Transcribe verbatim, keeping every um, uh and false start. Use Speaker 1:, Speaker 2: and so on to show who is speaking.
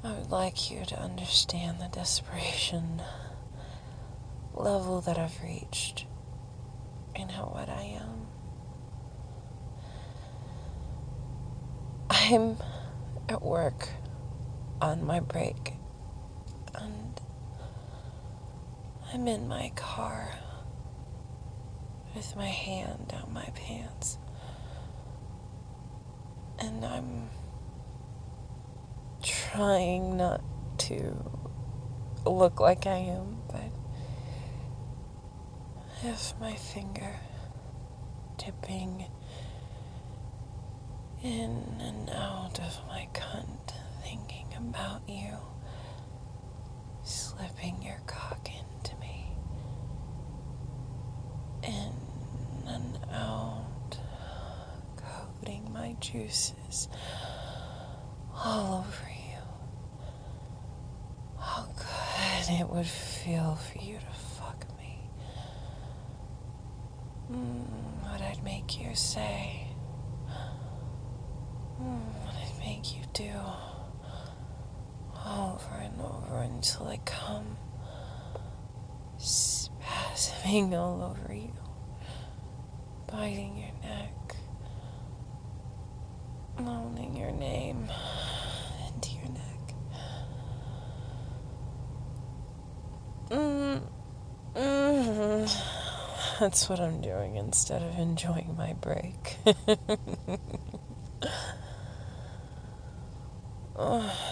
Speaker 1: I would like you to understand the desperation level that I've reached and how wet I am. I'm at work on my break, and I'm in my car with my hand down my pants, and I'm trying not to look like I am, but I have my finger dipping in and out of my cunt, thinking about you, slipping your cock into me, in and out, coating my juices all over you. How good it would feel for you to fuck me. Mm, what I'd make you say. Mm, what I'd make you do. Over and over until I come spasming all over you, biting your neck, moaning your name into your neck. Mm, mm, that's what I'm doing instead of enjoying my break. Oh.